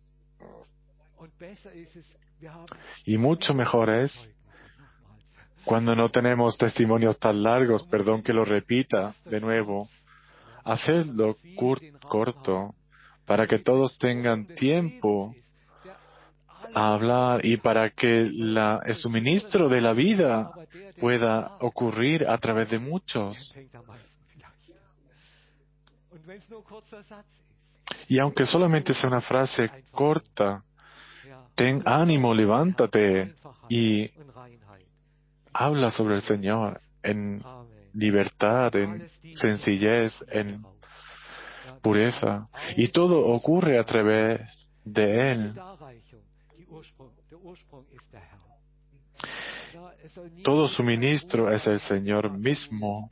Speaker 3: Und besser ist es, wir haben
Speaker 1: Y mucho mejor es
Speaker 3: Zeugnisse, nochmals.
Speaker 1: cuando no tenemos testimonios tan largos, perdón que lo repita de nuevo, hacedlo cur- corto para que todos tengan tiempo a hablar y para que la, el suministro de la vida pueda ocurrir a través de muchos. Y aunque solamente sea una frase corta, ten ánimo, levántate y habla sobre el Señor en libertad, en sencillez, en pureza. Y todo ocurre a través de Él. Todo suministro es el Señor mismo.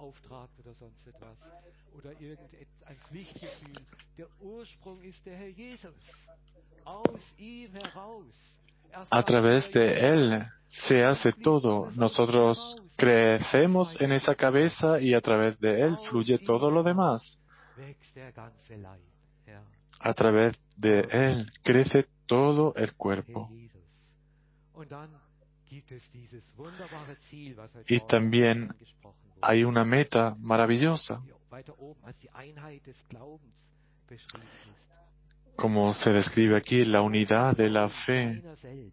Speaker 1: A través de Él se hace todo. Nosotros crecemos en esa cabeza y a través de Él fluye todo lo demás. A través de Él crece todo el cuerpo. Y también hay una meta maravillosa, como se describe aquí, la unidad de la fe.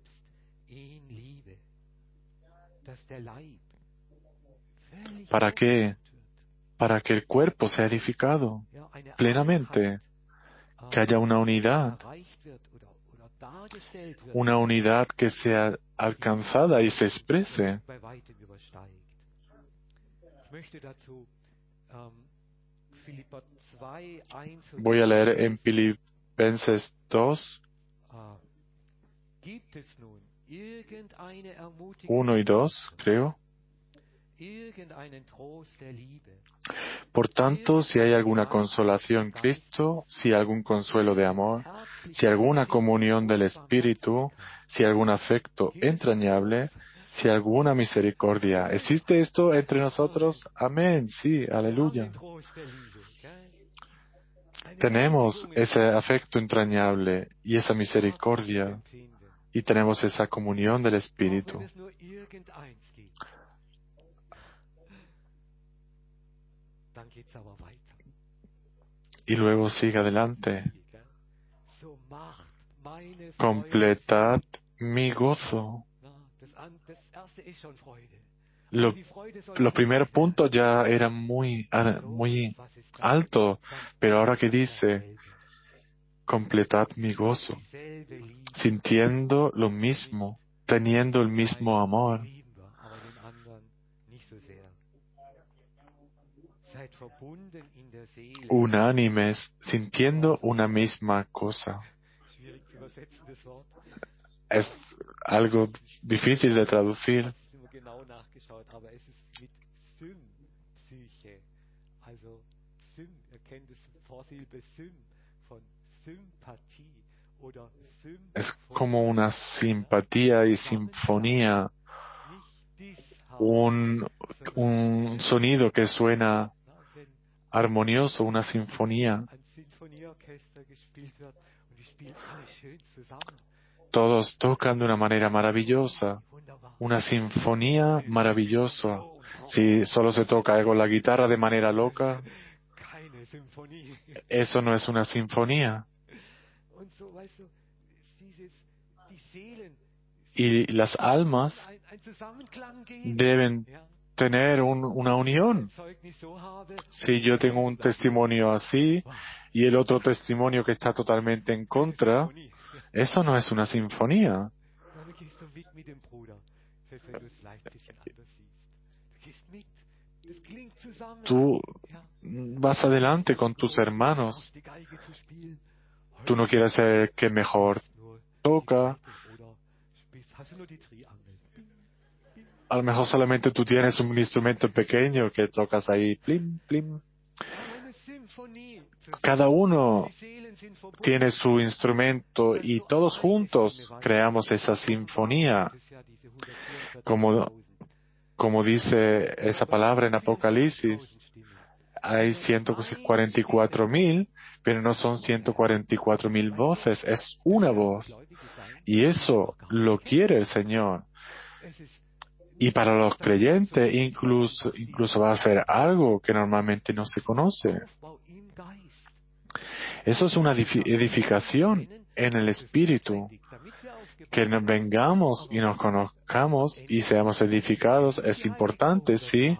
Speaker 1: ¿Para qué? Para que el cuerpo sea edificado plenamente, que haya una unidad, una unidad que sea alcanzada y se exprese. Voy a leer en Filipenses dos, uno y dos, creo. Por tanto, si hay alguna consolación en Cristo, si algún consuelo de amor, si alguna comunión del Espíritu, si algún afecto entrañable, si alguna misericordia. ¿Existe esto entre nosotros? Amén, sí, aleluya. Tenemos ese afecto entrañable y esa misericordia y tenemos esa comunión del Espíritu. Y luego sigue adelante. Completad mi gozo. Lo- los primeros puntos ya eran muy, ah, muy altos, pero ahora que dice, completad mi gozo, sintiendo lo mismo, teniendo el mismo amor. unánimes, sintiendo una misma cosa. Es algo difícil de traducir. Es como una simpatía y sinfonía, un, un sonido que suena armonioso, una sinfonía. Todos tocan de una manera maravillosa, una sinfonía maravillosa. Si solo se toca algo la guitarra de manera loca, eso no es una sinfonía. Y las almas deben tener un, una unión. Si yo tengo un testimonio así y el otro testimonio que está totalmente en contra, eso no es una sinfonía. Tú vas adelante con tus hermanos. Tú no quieres ser el que mejor toca. A lo mejor solamente tú tienes un instrumento pequeño que tocas ahí, plim, plim. Cada uno tiene su instrumento y todos juntos creamos esa sinfonía. Como, como dice esa palabra en Apocalipsis, hay ciento cuarenta y cuatro mil, pero no son ciento cuarenta y cuatro mil voces, es una voz. Y eso lo quiere el Señor. Y para los creyentes incluso, incluso va a ser algo que normalmente no se conoce. Eso es una edificación en el Espíritu. Que nos vengamos y nos conozcamos y seamos edificados es importante, sí,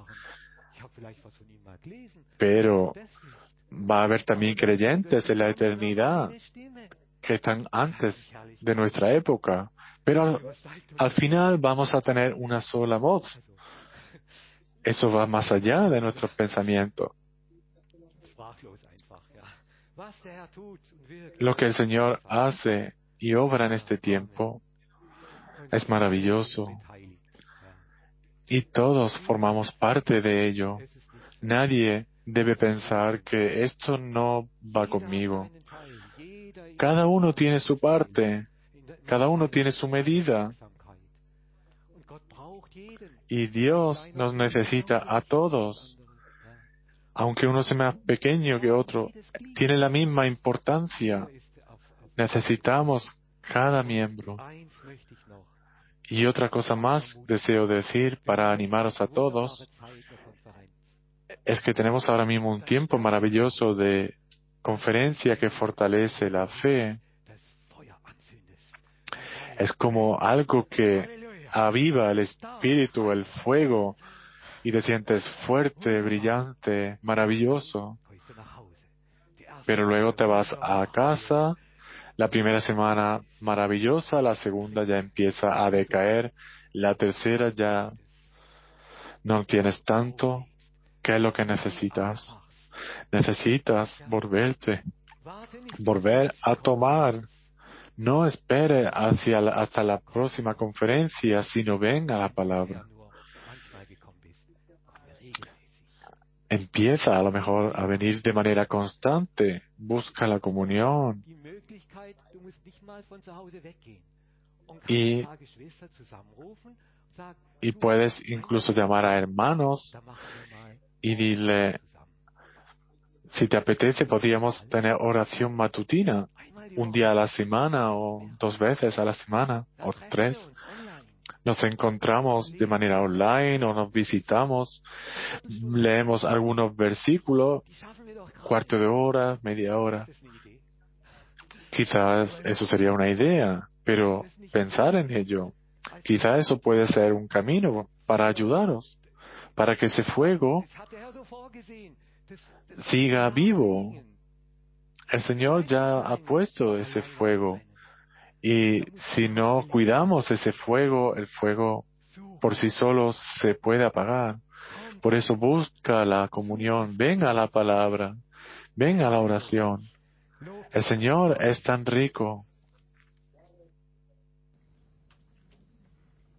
Speaker 1: pero va a haber también creyentes en la eternidad que están antes de nuestra época. Pero al, al final vamos a tener una sola voz. Eso va más allá de nuestros pensamientos. Lo que el Señor hace y obra en este tiempo es maravilloso. Y todos formamos parte de ello. Nadie debe pensar que esto no va conmigo. Cada uno tiene su parte. Cada uno tiene su medida. Y Dios nos necesita a todos. Aunque uno sea más pequeño que otro, tiene la misma importancia. Necesitamos cada miembro. Y otra cosa más deseo decir para animaros a todos es que tenemos ahora mismo un tiempo maravilloso de conferencia que fortalece la fe. Es como algo que aviva el espíritu, el fuego, y te sientes fuerte, brillante, maravilloso. Pero luego te vas a casa, la primera semana maravillosa, la segunda ya empieza a decaer, la tercera ya no tienes tanto. ¿Qué es lo que necesitas? Necesitas volverte, volver a tomar. No espere hacia la, hasta la próxima conferencia, sino ven a la palabra. Empieza a lo mejor a venir de manera constante. Busca la comunión. Y, y puedes incluso llamar a hermanos y dile, si te apetece, podríamos tener oración matutina un día a la semana o dos veces a la semana o tres. Nos encontramos de manera online o nos visitamos, leemos algunos versículos, cuarto de hora, media hora. Quizás eso sería una idea, pero pensar en ello, quizás eso puede ser un camino para ayudaros, para que ese fuego siga vivo. El Señor ya ha puesto ese fuego. Y si no cuidamos ese fuego, el fuego por sí solo se puede apagar. Por eso busca la comunión, ven a la palabra, ven a la oración. El Señor es tan rico